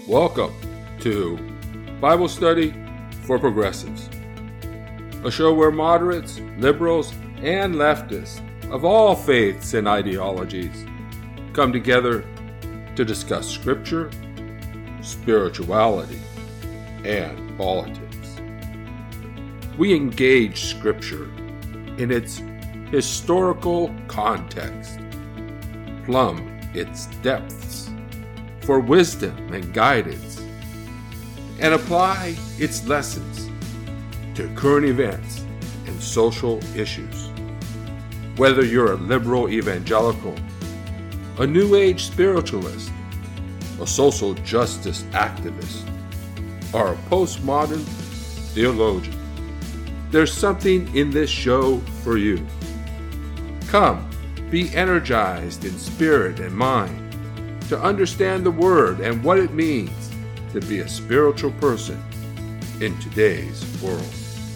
Welcome to Bible Study for Progressives, a show where moderates, liberals, and leftists of all faiths and ideologies come together to discuss Scripture, spirituality, and politics. We engage Scripture in its historical context, plumb its depths for wisdom and guidance, and apply its lessons to current events and social issues. Whether you're a liberal evangelical, a New Age spiritualist, a social justice activist, or a postmodern theologian, there's something in this show for you. Come, be energized in spirit and mind to understand the Word and what it means to be a spiritual person in today's world.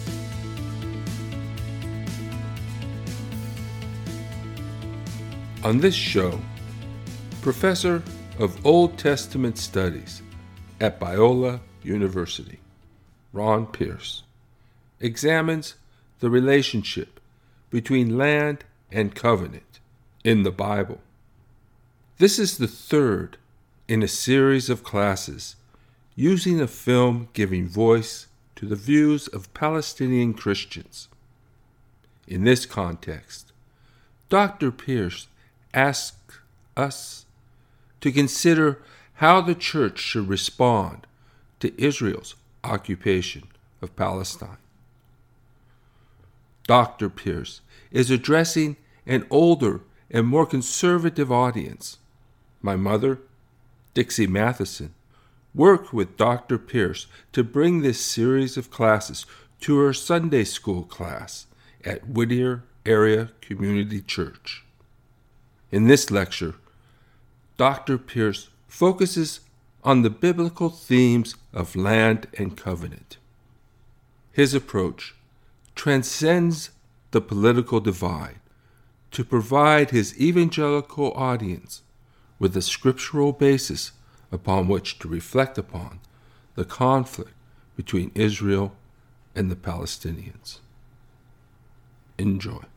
On this show, Professor of Old Testament Studies at Biola University, Ron Pierce, examines the relationship between land and covenant in the Bible. This is the third in a series of classes using a film giving voice to the views of Palestinian Christians. In this context, Dr. Pierce asks us to consider how the church should respond to Israel's occupation of Palestine. Dr. Pierce is addressing an older and more conservative audience. My mother, Dixie Matheson, worked with Dr. Pierce to bring this series of classes to her Sunday school class at Whittier Area Community Church. In this lecture, Dr. Pierce focuses on the biblical themes of land and covenant. His approach transcends the political divide to provide his evangelical audience with a scriptural basis upon which to reflect upon the conflict between Israel and the Palestinians. Enjoy.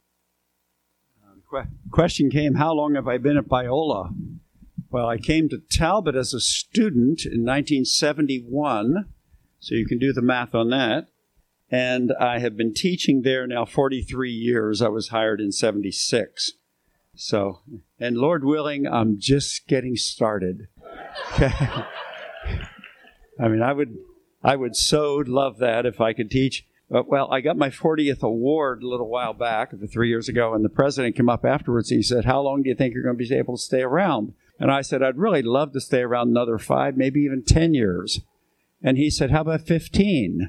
Question came, how long have I been at Biola? Well, I came to Talbot as a student in 1971, so you can do the math on that. And I have been teaching there now 43 years. I was hired in 76. So, and Lord willing, I'm just getting started. I mean, I would so love that if I could teach. Well, I got my 40th award a little while back, 3 years ago, and the president came up afterwards. He said, how long do you think you're going to be able to stay around? And I said, I'd really love to stay around another 5, maybe even 10 years. And he said, how about 15?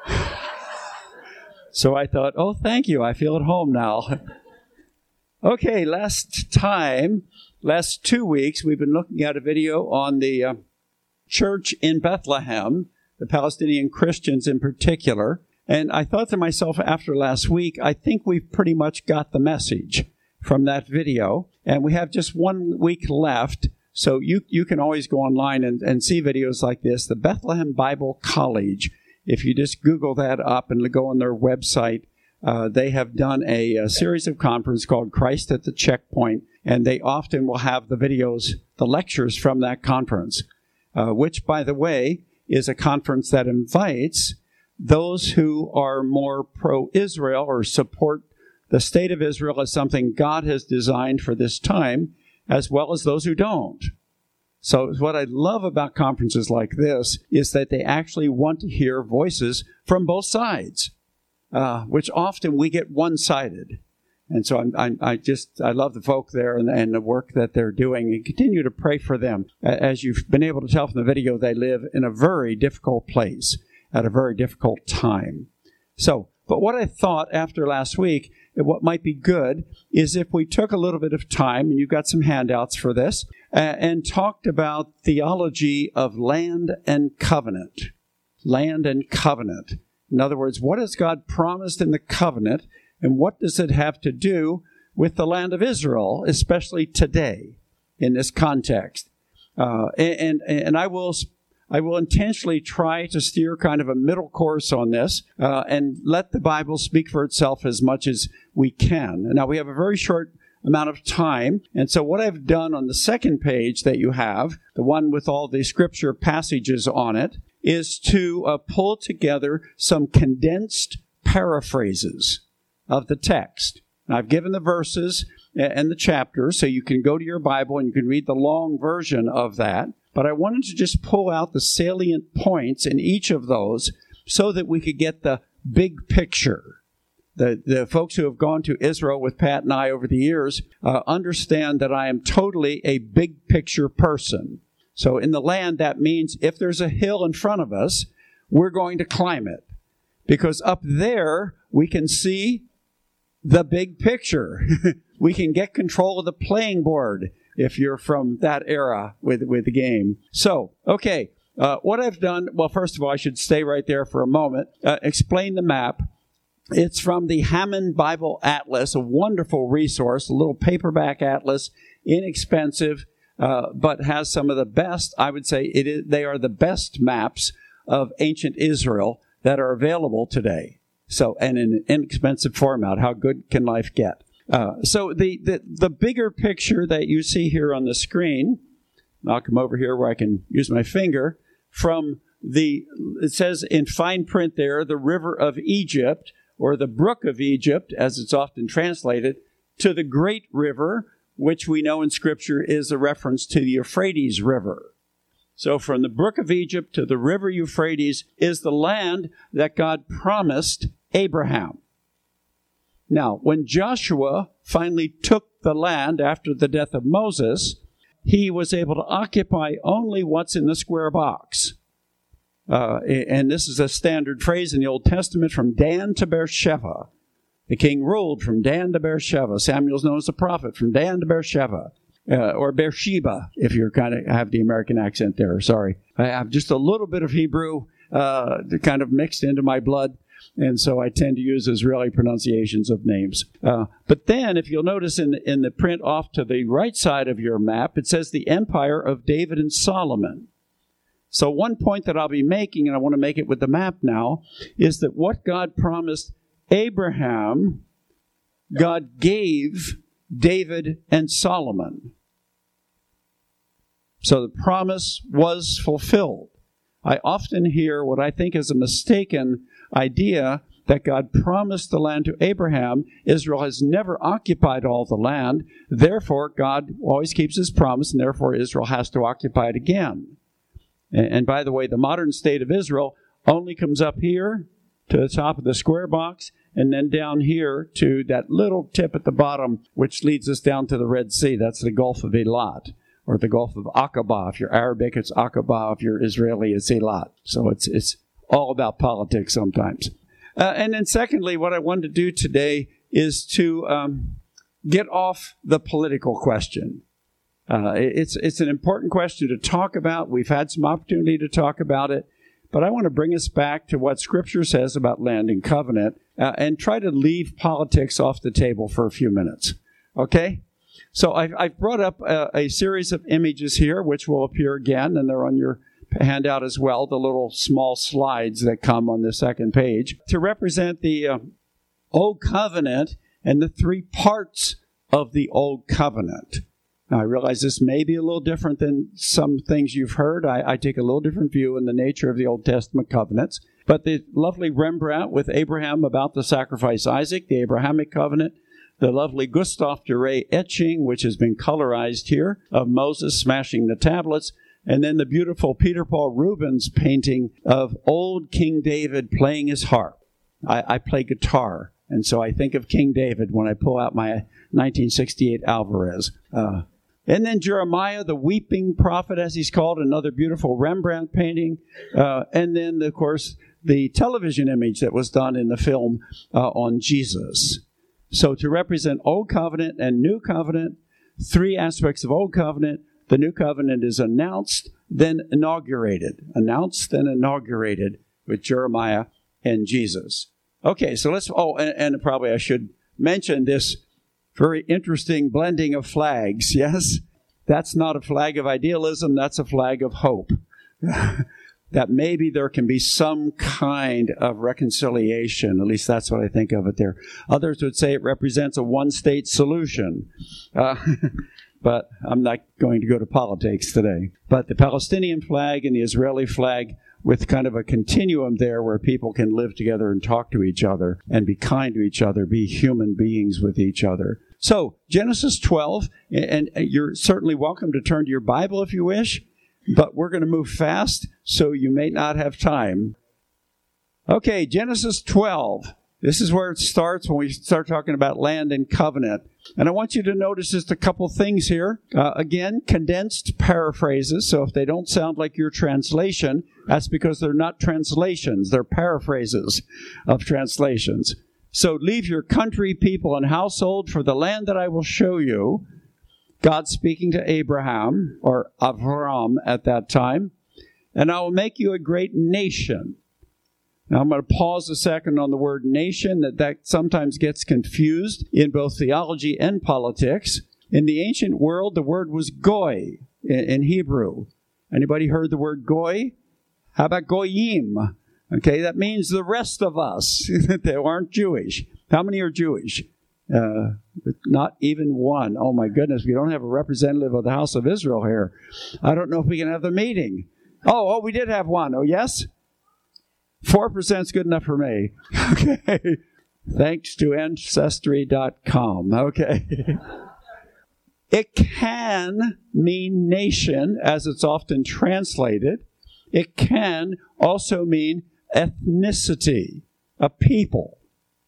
So I thought, oh, thank you. I feel at home now. Okay, last 2 weeks, we've been looking at a video on the church in Bethlehem, the Palestinian Christians in particular. And I thought to myself after last week, I think we've pretty much got the message from that video. And we have just 1 week left. So you can always go online and see videos like this. The Bethlehem Bible College. If you just Google that up and go on their website, they have done a series of conferences called Christ at the Checkpoint, and they often will have the videos, the lectures from that conference, which, by the way, is a conference that invites those who are more pro-Israel or support the state of Israel as something God has designed for this time, as well as those who don't. So what I love about conferences like this is that they actually want to hear voices from both sides, which often we get one-sided. And so I love the folk there and the work that they're doing, and continue to pray for them. As you've been able to tell from the video, they live in a very difficult place at a very difficult time. So, but what I thought after last week, what might be good is if we took a little bit of time, and you've got some handouts for this, and talked about theology of land and covenant. Land and covenant. In other words, what has God promised in the covenant, and what does it have to do with the land of Israel, especially today in this context? And I will I will intentionally try to steer kind of a middle course on this and let the Bible speak for itself as much as we can. Now, we have a very short amount of time, and so what I've done on the second page that you have, the one with all the scripture passages on it, is to pull together some condensed paraphrases of the text. Now, I've given the verses and the chapters, so you can go to your Bible and you can read the long version of that. But I wanted to just pull out the salient points in each of those so that we could get the big picture. The folks who have gone to Israel with Pat and I over the years understand that I am totally a big picture person. So in the land, that means if there's a hill in front of us, we're going to climb it. Because up there, we can see the big picture. We can get control of the playing board if you're from that era with the game. So, okay, what I've done, well, first of all, I should stay right there for a moment, explain the map. It's from the Hammond Bible Atlas, a wonderful resource, a little paperback atlas, inexpensive, but has some of the best, I would say, they are the best maps of ancient Israel that are available today. So, and in an inexpensive format, how good can life get? So the bigger picture that you see here on the screen, I'll come over here where I can use my finger, it says in fine print there, the river of Egypt, or the brook of Egypt, as it's often translated, to the great river, which we know in Scripture is a reference to the Euphrates River. So from the brook of Egypt to the river Euphrates is the land that God promised Abraham. Now, when Joshua finally took the land after the death of Moses, he was able to occupy only what's in the square box. And this is a standard phrase in the Old Testament, from Dan to Beersheba. The king ruled from Dan to Beersheba. Samuel's known as the prophet, from Dan to Beersheba. Or Beersheba, if you kind of have the American accent there. Sorry. I have just a little bit of Hebrew kind of mixed into my blood, and so I tend to use Israeli pronunciations of names. But then, if you'll notice in the print off to the right side of your map, it says the empire of David and Solomon. So one point that I'll be making, and I want to make it with the map now, is that what God promised Abraham, God gave David and Solomon. So the promise was fulfilled. I often hear what I think is a mistaken idea that God promised the land to Abraham. Israel has never occupied all the land. Therefore, God always keeps his promise, and therefore Israel has to occupy it again. And by the way, the modern state of Israel only comes up here to the top of the square box, and then down here to that little tip at the bottom, which leads us down to the Red Sea. That's the Gulf of Eilat, or the Gulf of Aqaba. If you're Arabic, it's Aqaba. If you're Israeli, it's Eilat. So it's all about politics sometimes. And then secondly, what I wanted to do today is to get off the political question. It's an important question to talk about. We've had some opportunity to talk about it. But I want to bring us back to what Scripture says about land and covenant and try to leave politics off the table for a few minutes. Okay? So I've brought up a series of images here, which will appear again, and they're on your handout as well, the little small slides that come on the second page, to represent the Old Covenant and the three parts of the Old Covenant. Now, I realize this may be a little different than some things you've heard. I take a little different view in the nature of the Old Testament covenants. But the lovely Rembrandt with Abraham about to sacrifice Isaac, the Abrahamic covenant, the lovely Gustave Doré etching, which has been colorized here, of Moses smashing the tablets, and then the beautiful Peter Paul Rubens painting of old King David playing his harp. I play guitar, and so I think of King David when I pull out my 1968 Alvarez. And then Jeremiah, the weeping prophet, as he's called, another beautiful Rembrandt painting. And then, of course, the television image that was done in the film on Jesus. So to represent Old Covenant and New Covenant, three aspects of Old Covenant. The New Covenant is announced, then inaugurated. Announced, then inaugurated with Jeremiah and Jesus. Okay, so let's, and probably I should mention this very interesting blending of flags, yes? That's not a flag of idealism, that's a flag of hope. that maybe there can be some kind of reconciliation. At least that's what I think of it there. Others would say it represents a one-state solution. But I'm not going to go to politics today. But the Palestinian flag and the Israeli flag with kind of a continuum there where people can live together and talk to each other and be kind to each other, be human beings with each other. So, Genesis 12, and you're certainly welcome to turn to your Bible if you wish, but we're going to move fast, so you may not have time. Okay, Genesis 12. This is where it starts when we start talking about land and covenant. And I want you to notice just a couple things here. Again, condensed paraphrases. So if they don't sound like your translation, that's because they're not translations. They're paraphrases of translations. So leave your country, people, and household for the land that I will show you. God speaking to Abraham, or Avram at that time. And I will make you a great nation. Now, I'm going to pause a second on the word nation. That sometimes gets confused in both theology and politics. In the ancient world, the word was goy in Hebrew. Anybody heard the word goy? How about goyim? Okay, that means the rest of us that aren't Jewish. How many are Jewish? Not even one. Oh, my goodness, we don't have a representative of the house of Israel here. I don't know if we can have the meeting. Oh, we did have one. Oh, yes? 4% is good enough for me. Okay. Thanks to Ancestry.com. Okay. It can mean nation, as it's often translated. It can also mean ethnicity, a people.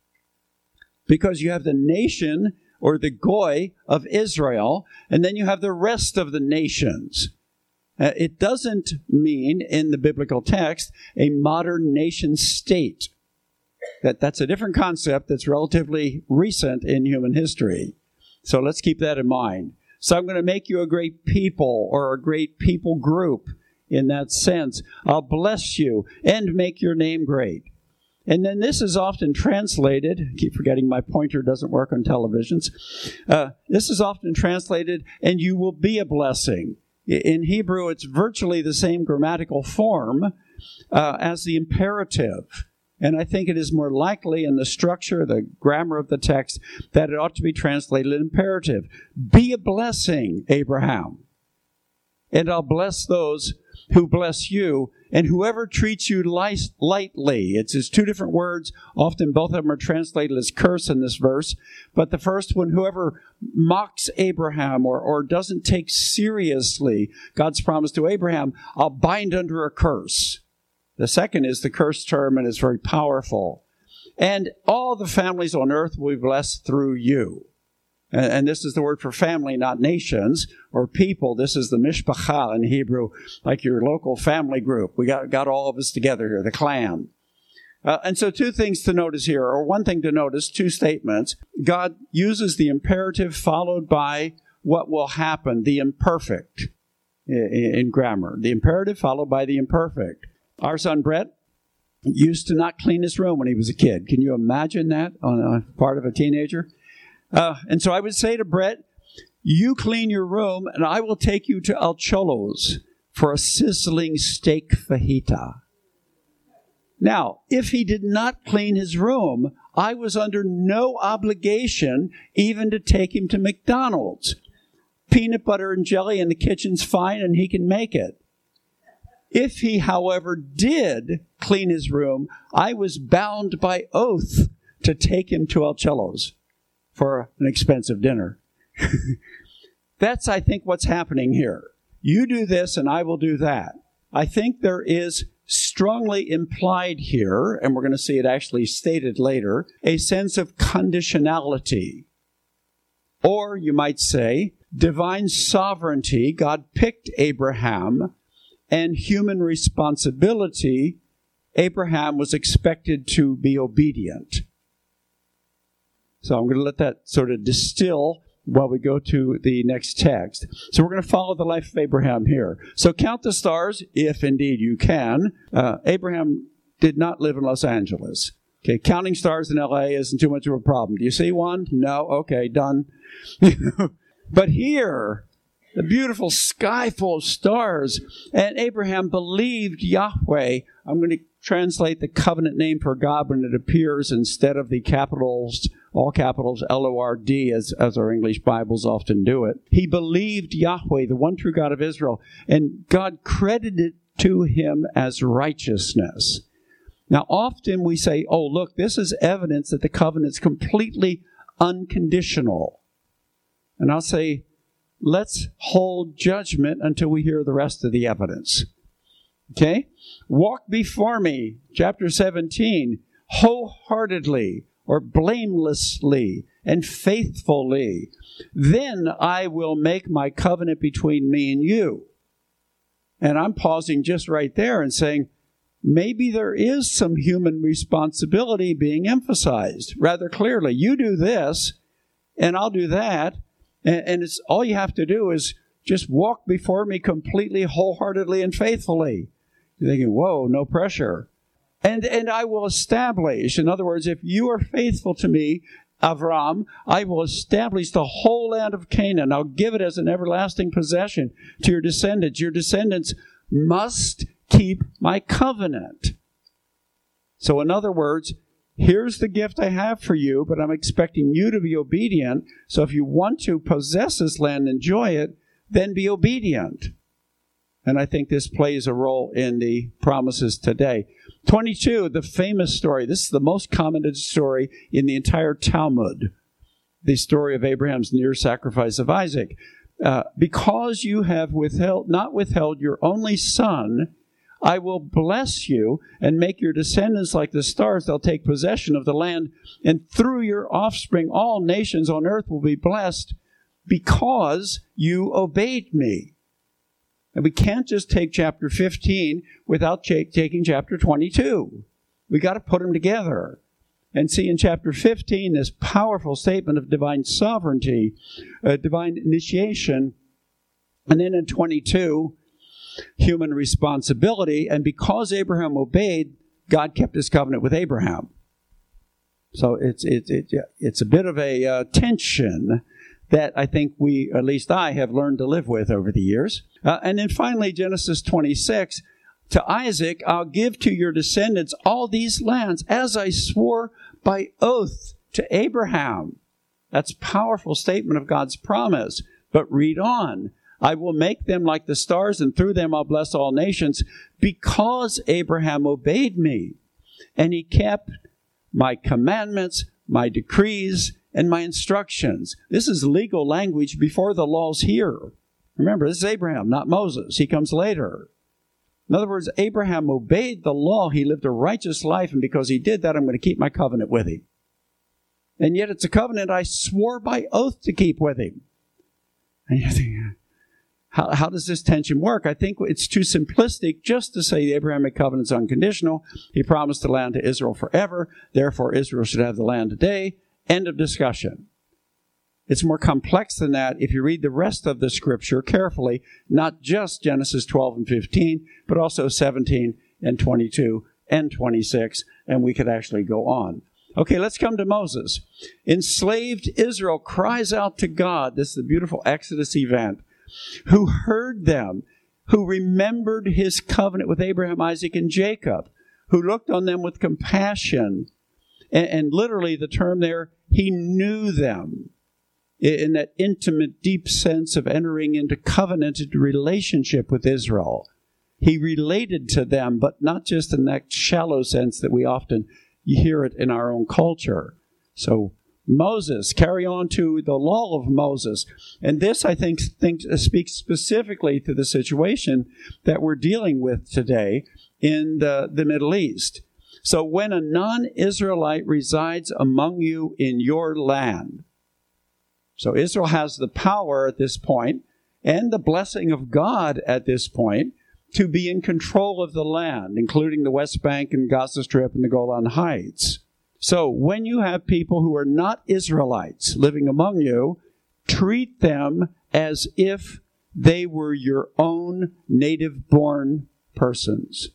Because you have the nation, or the goy, of Israel, and then you have the rest of the nations. It doesn't mean, in the biblical text, a modern nation state. That's a different concept that's relatively recent in human history. So let's keep that in mind. So I'm going to make you a great people, or a great people group in that sense. I'll bless you and make your name great. And then this is often translated, I keep forgetting my pointer doesn't work on televisions. This is often translated, and you will be a blessing. In Hebrew, it's virtually the same grammatical form as the imperative. And I think it is more likely in the structure, the grammar of the text, that it ought to be translated imperative. Be a blessing, Abraham. And I'll bless those who bless you, and whoever treats you lightly. It's two different words. Often both of them are translated as curse in this verse. But the first one, whoever mocks Abraham or doesn't take seriously God's promise to Abraham, I'll bind under a curse. The second is the curse term, and it's very powerful. And all the families on earth will be blessed through you. And this is the word for family, not nations or people. This is the mishpacha in Hebrew, like your local family group. We got all of us together here, the clan. And so two things to notice here, or one thing to notice, two statements. God uses the imperative followed by what will happen, the imperfect in grammar. The imperative followed by the imperfect. Our son Brett used to not clean his room when he was a kid. Can you imagine that on a part of a teenager? And so I would say to Brett, you clean your room, and I will take you to El Cholo's for a sizzling steak fajita. Now, if he did not clean his room, I was under no obligation even to take him to McDonald's. Peanut butter and jelly in the kitchen's fine, and he can make it. If he, however, did clean his room, I was bound by oath to take him to El Cholo's for an expensive dinner. That's, I think, what's happening here. You do this and I will do that. I think there is strongly implied here, and we're going to see it actually stated later, a sense of conditionality. Or you might say, divine sovereignty. God picked Abraham, and human responsibility. Abraham was expected to be obedient. So I'm going to let that sort of distill while we go to the next text. So we're going to follow the life of Abraham here. So count the stars, if indeed you can. Abraham did not live in Los Angeles. Okay, counting stars in L.A. isn't too much of a problem. Do you see one? No? Okay, done. But here, the beautiful sky full of stars. And Abraham believed Yahweh. I'm going to translate the covenant name for God when it appears instead of the capitals, all capitals, L-O-R-D, as our English Bibles often do it. He believed Yahweh, the one true God of Israel, and God credited it to him as righteousness. Now, often we say, oh, look, this is evidence that the covenant's completely unconditional. And I'll say, let's hold judgment until we hear the rest of the evidence. Okay? Walk before me, chapter 17, wholeheartedly or blamelessly and faithfully. Then I will make my covenant between me and you. And I'm pausing just right there and saying, maybe there is some human responsibility being emphasized rather clearly. You do this, and I'll do that, and it's all you have to do is just walk before me completely, wholeheartedly, and faithfully. You're thinking, whoa, no pressure. And I will establish, in other words, if you are faithful to me, Avram, I will establish the whole land of Canaan. I'll give it as an everlasting possession to your descendants. Your descendants must keep my covenant. So in other words, here's the gift I have for you, but I'm expecting you to be obedient. So if you want to possess this land and enjoy it, then be obedient. And I think this plays a role in the promises today. 22, the famous story. This is the most commented story in the entire Talmud. The story of Abraham's near sacrifice of Isaac. Because you have not withheld your only son, I will bless you and make your descendants like the stars. They'll take possession of the land, and through your offspring all nations on earth will be blessed because you obeyed me. And we can't just take chapter 15 without taking chapter 22. We got to put them together. And see in chapter 15 this powerful statement of divine sovereignty, divine initiation. And then in 22, human responsibility. And because Abraham obeyed, God kept his covenant with Abraham. So it's a bit of a tension that I think at least I have learned to live with over the years. And then finally, Genesis 26, to Isaac, I'll give to your descendants all these lands as I swore by oath to Abraham. That's a powerful statement of God's promise. But read on. I will make them like the stars, and through them I'll bless all nations, because Abraham obeyed me, and he kept my commandments, my decrees, and my instructions. This is legal language before the law's here. Remember, this is Abraham, not Moses. He comes later. In other words, Abraham obeyed the law. He lived a righteous life, and because he did that, I'm going to keep my covenant with him. And yet it's a covenant I swore by oath to keep with him. And you think, how does this tension work? I think it's too simplistic just to say the Abrahamic covenant is unconditional. He promised the land to Israel forever. Therefore, Israel should have the land today. End of discussion. It's more complex than that if you read the rest of the scripture carefully, not just Genesis 12 and 15, but also 17 and 22 and 26, and we could actually go on. Okay, let's come to Moses. Enslaved Israel cries out to God. This is the beautiful Exodus event. Who heard them, who remembered his covenant with Abraham, Isaac, and Jacob, who looked on them with compassion. And literally the term there, he knew them in that intimate, deep sense of entering into covenanted relationship with Israel. He related to them, but not just in that shallow sense that we often hear it in our own culture. So Moses, carry on to the law of Moses. And this, I think speaks specifically to the situation that we're dealing with today in the Middle East. So when a non-Israelite resides among you in your land, so Israel has the power at this point and the blessing of God at this point to be in control of the land, including the West Bank and Gaza Strip and the Golan Heights. So when you have people who are not Israelites living among you, treat them as if they were your own native-born persons.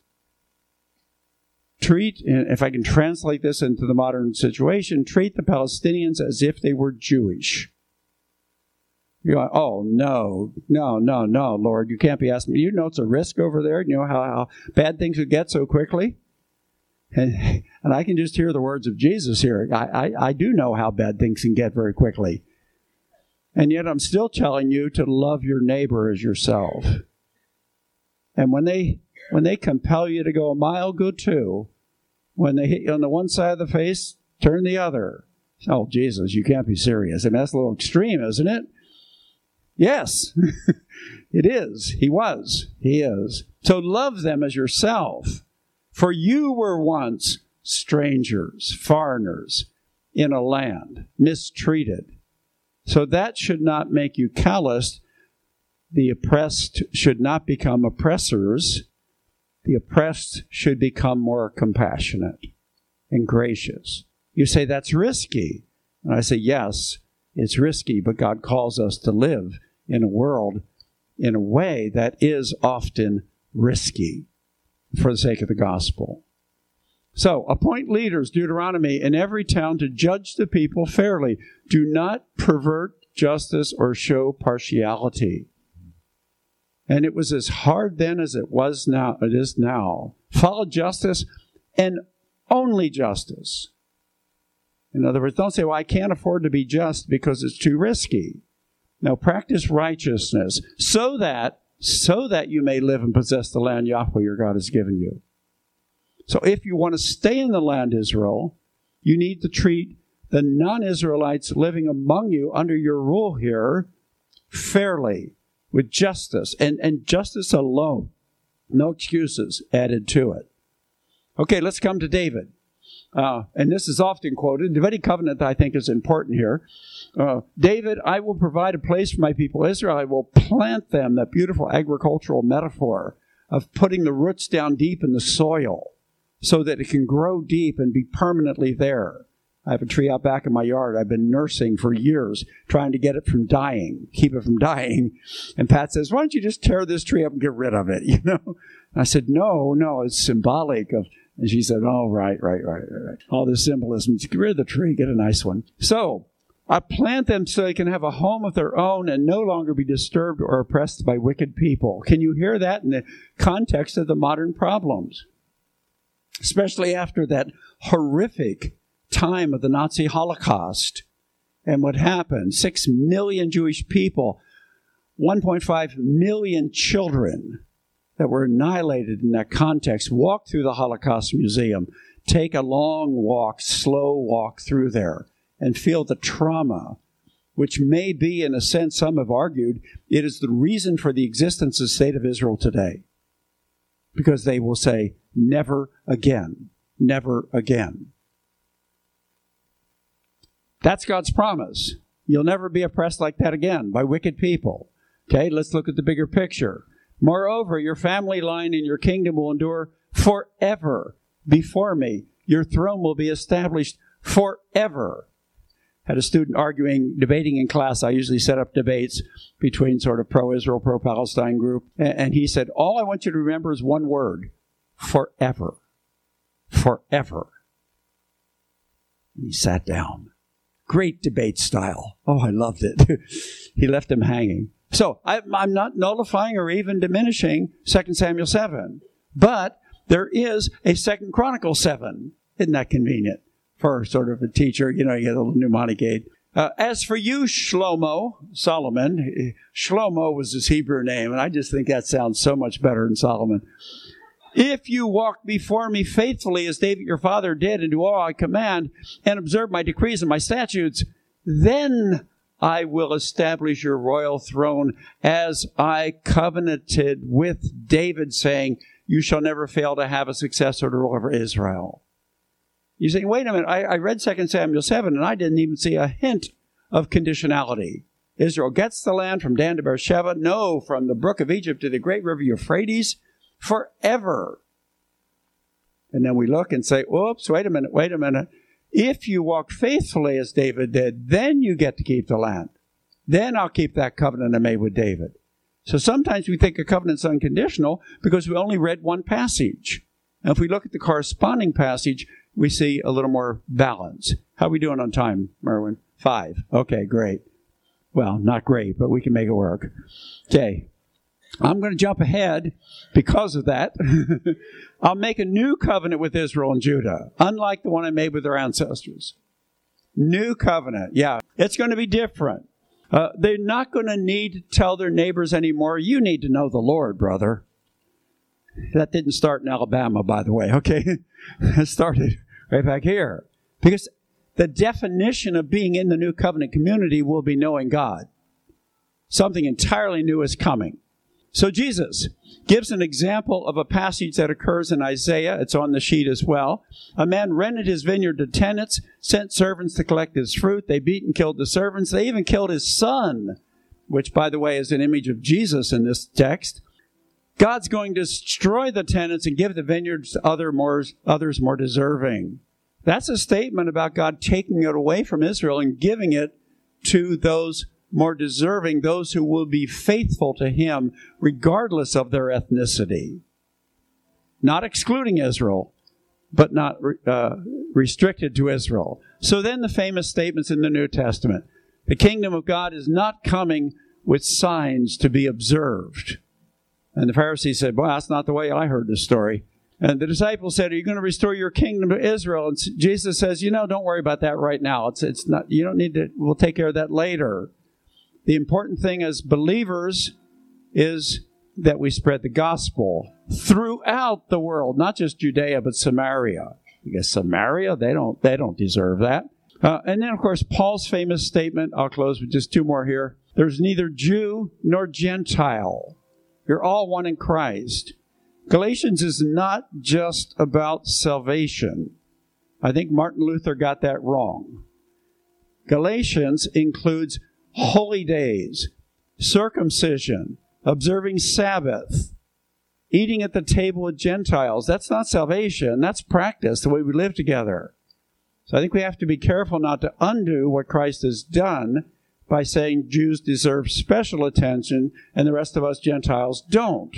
Treat, if I can translate this into the modern situation, treat the Palestinians as if they were Jewish. You're like, oh, no, Lord, you can't be asking me. You know it's a risk over there. You know how bad things would get so quickly? And I can just hear the words of Jesus here. I do know how bad things can get very quickly. And yet I'm still telling you to love your neighbor as yourself. And when they compel you to go a mile, go two. When they hit you on the one side of the face, turn the other. Oh, Jesus, you can't be serious. I mean, that's a little extreme, isn't it? Yes, it is. He was. He is. So love them as yourself. For you were once strangers, foreigners, in a land, mistreated. So that should not make you callous. The oppressed should not become oppressors. The oppressed should become more compassionate and gracious. You say, that's risky. And I say, yes, it's risky, but God calls us to live in a world in a way that is often risky for the sake of the gospel. So, appoint leaders, Deuteronomy, in every town to judge the people fairly. Do not pervert justice or show partiality. And it was as hard then as it is now. Follow justice and only justice. In other words, don't say, well, I can't afford to be just because it's too risky. No, practice righteousness so that you may live and possess the land Yahweh your God has given you. So if you want to stay in the land Israel, you need to treat the non-Israelites living among you under your rule here fairly, with justice, and justice alone. No excuses added to it. Okay, let's come to David. And this is often quoted. The Davidic covenant, I think, is important here. David, I will provide a place for my people Israel. I will plant them, that beautiful agricultural metaphor of putting the roots down deep in the soil so that it can grow deep and be permanently there. I have a tree out back in my yard I've been nursing for years, trying to get it from dying, keep it from dying. And Pat says, why don't you just tear this tree up and get rid of it, And I said, no, it's symbolic of, and she said, oh, right. All this symbolism, get rid of the tree, get a nice one. So, I plant them so they can have a home of their own and no longer be disturbed or oppressed by wicked people. Can you hear that in the context of the modern problems? Especially after that horrific time of the Nazi Holocaust and what happened. 6 million Jewish people, 1.5 million children that were annihilated in that context. Walk through the Holocaust Museum. Take a long walk, slow walk through there and feel the trauma, which may be, in a sense, some have argued, it is the reason for the existence of the state of Israel today. Because they will say, never again, never again. That's God's promise. You'll never be oppressed like that again by wicked people. Okay, let's look at the bigger picture. Moreover, your family line and your kingdom will endure forever before me. Your throne will be established forever. Had a student debating in class. I usually set up debates between sort of pro-Israel, pro-Palestine group. And he said, all I want you to remember is one word, forever. Forever. And he sat down. Great debate style. Oh, I loved it. He left him hanging. So I'm not nullifying or even diminishing 2 Samuel 7. But there is a 2 Chronicles 7. Isn't that convenient for sort of a teacher? You get a little mnemonic aid. As for you, Solomon, Shlomo was his Hebrew name, and I just think that sounds so much better than Solomon. If you walk before me faithfully as David your father did and do all I command and observe my decrees and my statutes, then I will establish your royal throne as I covenanted with David, saying, you shall never fail to have a successor to rule over Israel. You say, wait a minute, I read 2 Samuel 7 and I didn't even see a hint of conditionality. Israel gets the land from Dan to Beersheba, no, from the brook of Egypt to the great river Euphrates, forever. And then we look and say, oops, wait a minute. If you walk faithfully as David did, then you get to keep the land. Then I'll keep that covenant I made with David. So sometimes we think a covenant's unconditional because we only read one passage. And if we look at the corresponding passage, we see a little more balance. How are we doing on time, Merwin? 5. Okay, great. Well, not great, but we can make it work. Okay. I'm going to jump ahead because of that. I'll make a new covenant with Israel and Judah, unlike the one I made with their ancestors. New covenant. Yeah, it's going to be different. They're not going to need to tell their neighbors anymore, you need to know the Lord, brother. That didn't start in Alabama, by the way, okay? It started right back here. Because the definition of being in the new covenant community will be knowing God. Something entirely new is coming. So Jesus gives an example of a passage that occurs in Isaiah. It's on the sheet as well. A man rented his vineyard to tenants, sent servants to collect his fruit. They beat and killed the servants. They even killed his son, which, by the way, is an image of Jesus in this text. God's going to destroy the tenants and give the vineyards to others more deserving. That's a statement about God taking it away from Israel and giving it to those more deserving, those who will be faithful to Him regardless of their ethnicity. Not excluding Israel, but not restricted to Israel. So then the famous statements in the New Testament. The kingdom of God is not coming with signs to be observed. And the Pharisees said, well, that's not the way I heard the story. And the disciples said, are you going to restore your kingdom to Israel? And Jesus says, don't worry about that right now. It's not, you don't need to, we'll take care of that later. The important thing as believers is that we spread the gospel throughout the world, not just Judea, but Samaria. Because Samaria, they don't deserve that. And then, of course, Paul's famous statement, I'll close with just two more here. There's neither Jew nor Gentile. You're all one in Christ. Galatians is not just about salvation. I think Martin Luther got that wrong. Galatians includes holy days, circumcision, observing Sabbath, eating at the table with Gentiles. That's not salvation. That's practice, the way we live together. So I think we have to be careful not to undo what Christ has done by saying Jews deserve special attention and the rest of us Gentiles don't.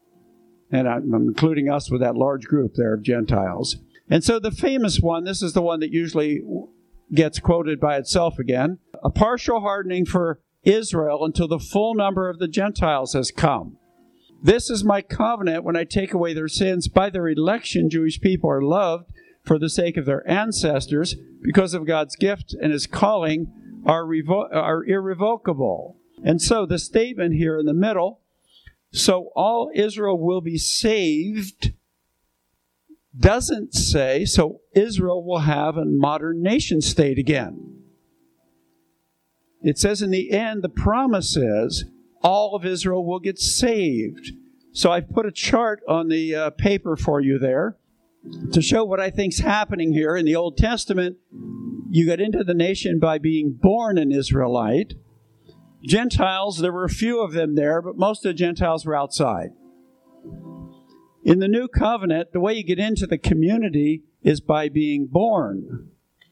And I'm including us with that large group there of Gentiles. And so the famous one, this is the one that usually gets quoted by itself again, a partial hardening for Israel until the full number of the Gentiles has come. This is my covenant when I take away their sins. By their election, Jewish people are loved for the sake of their ancestors because of God's gift and His calling are irrevocable. And so the statement here in the middle, so all Israel will be saved, doesn't say, so Israel will have a modern nation state again. It says in the end, the promise is all of Israel will get saved. So I've put a chart on the paper for you there to show what I think's happening here. In the Old Testament, you got into the nation by being born an Israelite. Gentiles, there were a few of them there, but most of the Gentiles were outside. In the New Covenant, the way you get into the community is by being born,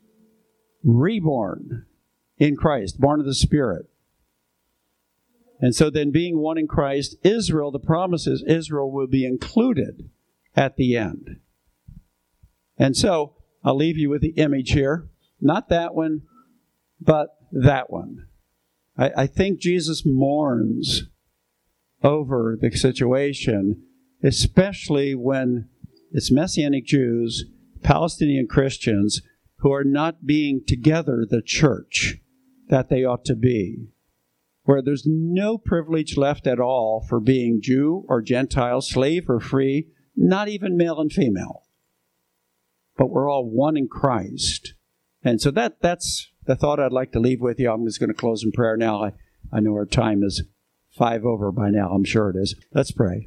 reborn in Christ, born of the Spirit. And so then being one in Christ, Israel, the promise is Israel will be included at the end. And so I'll leave you with the image here. Not that one, but that one. I think Jesus mourns over the situation, especially when it's Messianic Jews, Palestinian Christians, who are not being together the church that they ought to be, where there's no privilege left at all for being Jew or Gentile, slave or free, not even male and female. But we're all one in Christ. And so that's the thought I'd like to leave with you. I'm just going to close in prayer now. I know our time is 5 over by now. I'm sure it is. Let's pray.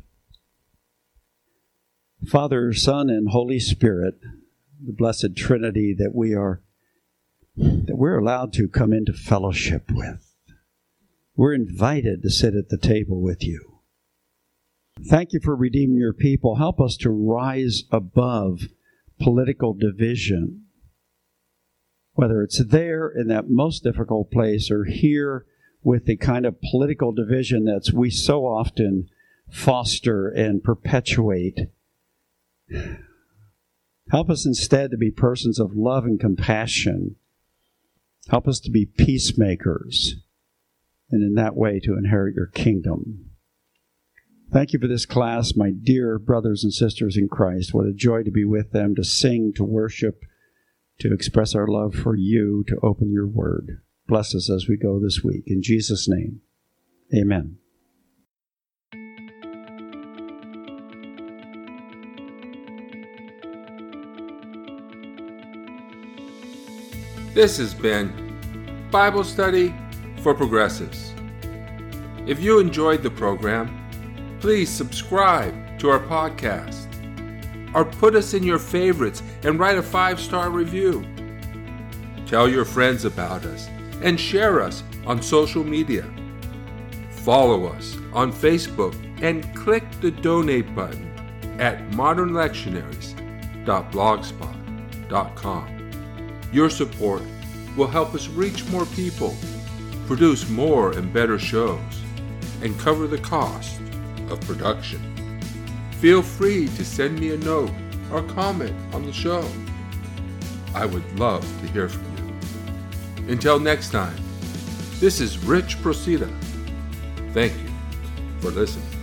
Father, Son, and Holy Spirit, the blessed Trinity that we're allowed to come into fellowship with. We're invited to sit at the table with you. Thank you for redeeming your people. Help us to rise above political division, whether it's there in that most difficult place or here with the kind of political division that we so often foster and perpetuate. Help us instead to be persons of love and compassion. Help us to be peacemakers. and in that way to inherit your kingdom. Thank you for this class, my dear brothers and sisters in Christ. What a joy to be with them, to sing, to worship, to express our love for you, to open your word. Bless us as we go this week. In Jesus' name, amen. This has been Bible Study for Progressives. If you enjoyed the program, please subscribe to our podcast or put us in your favorites and write a 5-star review. Tell your friends about us and share us on social media. Follow us on Facebook and click the donate button at modernlectionaries.blogspot.com. Your support will help us reach more people, produce more and better shows, and cover the cost of production. Feel free to send me a note or comment on the show. I would love to hear from you. Until next time, this is Rich Procida. Thank you for listening.